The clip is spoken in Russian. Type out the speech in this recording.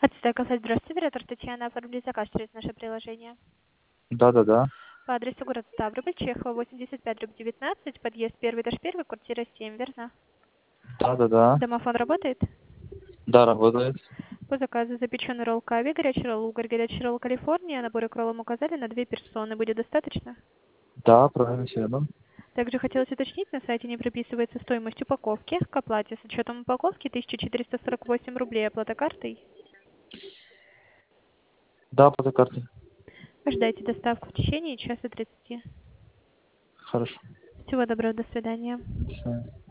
Отсюда кафе, здравствуйте, оператор Татьяна, оформили заказ через наше приложение. Да-да-да. По адресу город Ставрополь, Чехова, 85/19, подъезд 1, этаж 1, квартира 7, верно? Да-да-да. Домофон работает? Да, работает. По заказу запеченный ролл кави, горячий ролл угорь, горячий ролл Калифорния, наборы к роллам указали на 2 персоны. Будет достаточно? Да, правильно, все верно. Также хотелось уточнить, на сайте не прописывается стоимость упаковки. К оплате с учетом упаковки 1448 рублей. Оплата картой. Да, по этой карте. Ожидайте доставку в течение часа 30. Хорошо. Всего доброго, до свидания. До свидания.